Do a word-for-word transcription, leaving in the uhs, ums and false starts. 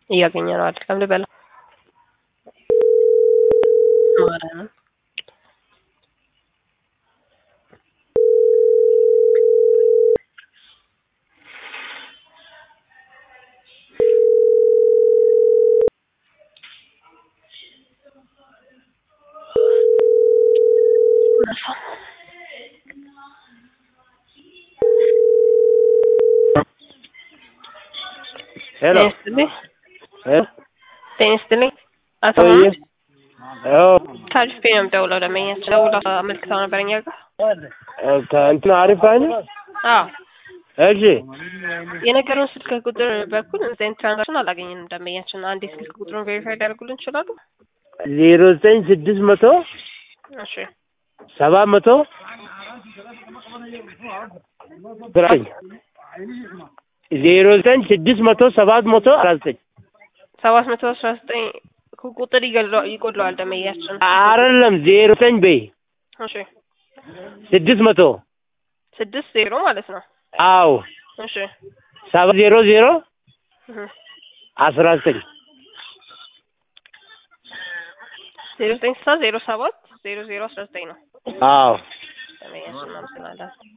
እያገኘ ነው አይደለም ልበላ ማለት ነው። Hello. Eh? Tensely. አቶ ሰውዬ አዎ ታሪፍ ነው ደውለው ለመኛች ደውለው አመልክተው ነበር እኛ ጋር ከእንትን አሪፍ አይደል? አዎ እሺ የነገሩን ስልክ ቁጥር በኩል እንትን ትራንዛክሽን አላገኘንም። ደንበኛችን አንድ ስልክ ቁጥሩን ቬሪፋይ ያደርጉልን ይችላሉ? ዜሮ ዘጠኝ ስድስት መቶ እሺ ሰባት መቶ ብራኝ ዜሮ ዘጠኝ ስድስት መቶ ሰባት መቶ አስራ ዘጠኝ ሰባት መቶ አስራ ዘጠኝ ቁጥር ይገድለው ይቆድለዋል ደንበኛችን አይደለም ዜሮ ዘጠኝ በይ እሺ ስድስት መቶ ስድስት ዜሮ ማለት ነው። አዎ እሺ ሰባት ዜሮ ዜሮ አስራ ዘጠኝ ዜሮ ዘጠኝ ዜሮ ሰባት ዜሮ ዜሮ አስራ ዘጠኝ ነው። አዎ ደንበኛችን እናመሰግናለን።